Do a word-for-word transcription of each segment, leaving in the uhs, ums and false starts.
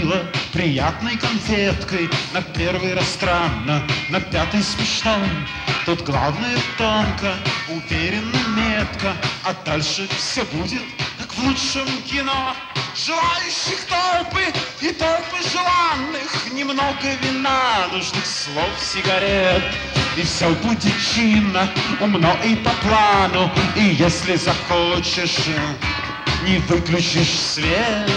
было приятной конфеткой, на первый раз странно, на пятый смешно. Тут главное тонко, уверенно, метко, а дальше все будет, как в лучшем кино. Желающих толпы и толпы желанных, немного вина, нужных слов, сигарет. И все будет чинно, умно и по плану. И если захочешь, не выключишь свет.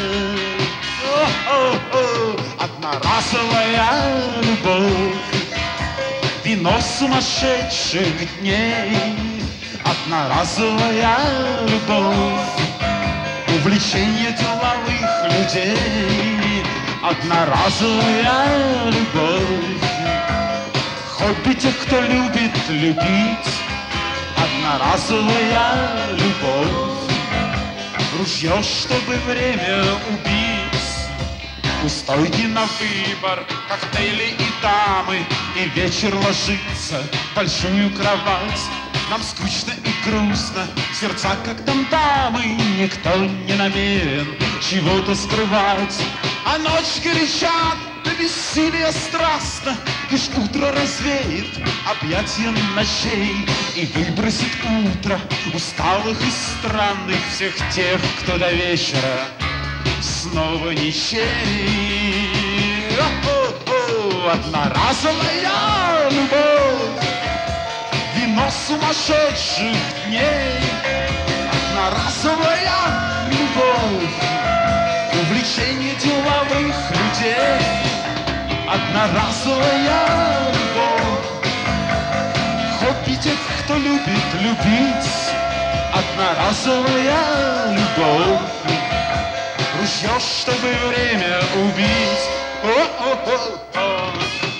О-о-о, одноразовая любовь, вино сумасшедших дней. Одноразовая любовь, увлечение деловых людей. Одноразовая любовь, хобби тех, кто любит любить. Одноразовая любовь, ружье, чтобы время убить. Устойте на выбор коктейли и дамы, и вечер ложится в большую кровать. Нам скучно и грустно, сердца как там дамы, никто не намерен чего-то скрывать. А ночь горячат, до бессилия страстно, лишь утро развеет объятия ночей и выбросит утро усталых и странных всех тех, кто до вечера снова ничей. О-о-о, одноразовая любовь, вино сумасшедших дней. Одноразовая любовь, увлечение деловых людей. Одноразовая любовь, хобби тех, кто любит любить. Одноразовая любовь, ружье, чтобы время убить. О-о-о-о.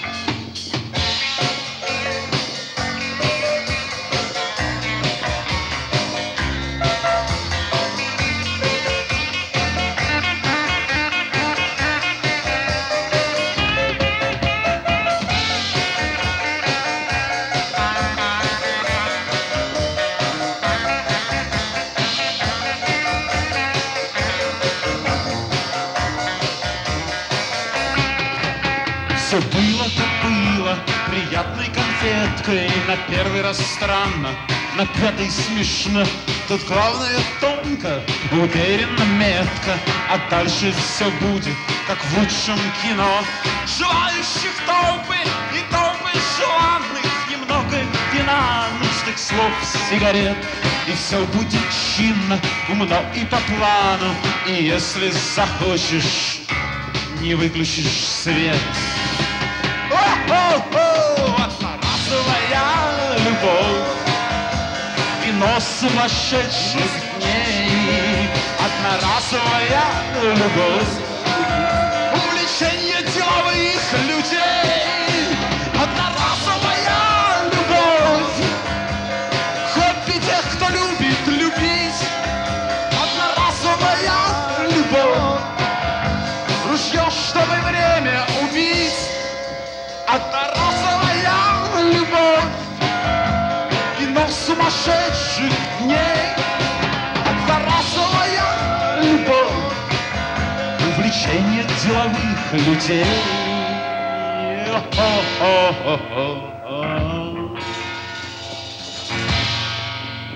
Все было, как было, приятной конфеткой. На первый раз странно, на пятый смешно. Тут главное тонко, уверенно, метко, а дальше все будет, как в лучшем кино. Желающих толпы и толпы желанных, немного вина, нужных слов, сигарет. И все будет чинно, умно и по плану. И если захочешь, не выключишь свет. О-о-о, одноразовая любовь, вино сумасшедших дней. Одноразовая любовь, увлечение деловых людей. Одноразовая любовь, хобби тех, кто любит любить. Одноразовая любовь, ружье, чтобы время убить. Одноразовая любовь, вино сумасшедших дней. Одноразовая любовь, увлечение деловых людей. О-о-о-о-о.